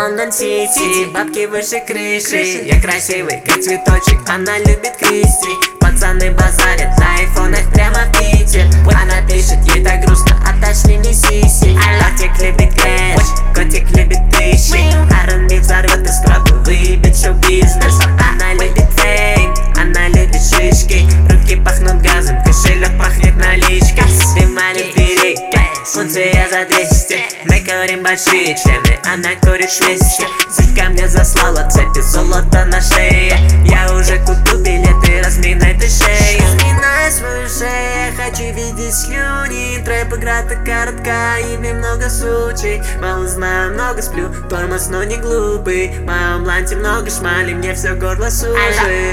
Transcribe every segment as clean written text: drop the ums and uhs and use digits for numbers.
Лондон-Сити, бабки выше крыши. Я красивый, как цветочек, она любит Кристи. Пацаны базарят на айфонах прямо в Питер. Она пишет, ей так грустно, отошли мне сиси. Котик любит кэш, котик любит тысячи. R&B взорвет эстраду, выебет шоу-бизнес. Она любит фейм, она любит шишки. Руки пахнут газом, кошелек пахнет наличкой. Дыма дверей, функция за 200. Мы курим большие члены, она курит вместе. Зырка мне заслала цепи, золото на шее. Я уже куплю билеты, разминай ты шею. Разминай свою шею, хочу видеть слюни. Трэп игра-то коротка, ими много сучей. Мало знаю, много сплю, тормоз, но не глупый. В моем ланте много шмали, мне все горло сушит.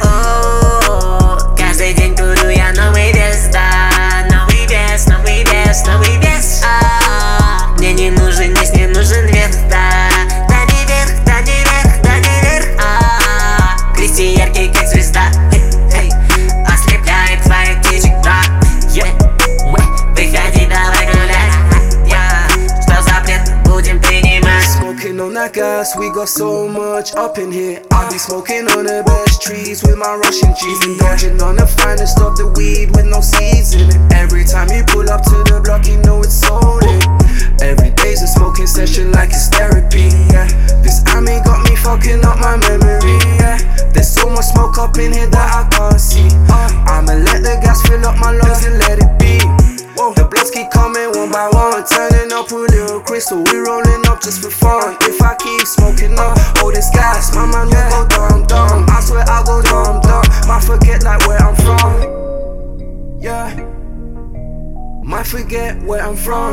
Каждый день курю я новый вес, да. Новый вес, новый вес, новый вес. Мне не нужен низ, не нужен верх, да. Да не верх, да не верх, да не верх. Кристи яркий, как звезда, ослепляет твоих птичек, да. Выходи, давай гулять, что запрет будем принимать. Smoking on that gas, we got so much up in here. I be smoking on the best trees with my Russian G's. Indulging on the finest of the weed with no seeds in it. Every time you pull up to the block, you know it's so lit. Every day's a smoking session like it's therapy, yeah. This Ami got me fucking up my memory, yeah. There's so much smoke up in here that I can't see. I'ma let the gas fill up my lungs and let it be. The bloods keep coming one by one, turning up a little crystal. We rolling up just for fun. If I keep smoking up all this gas, my man will go dumb dumb. I swear I'll go dumb dumb. Might forget like where I'm from, yeah. Might forget where I'm from.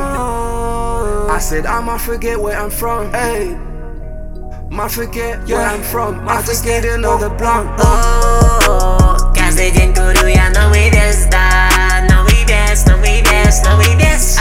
I said I might forget where I'm from. Hey, might forget where I'm from. I just get another blunt. Каждый день курю я новый вес, да. Новый вес, новый вес, новый вес.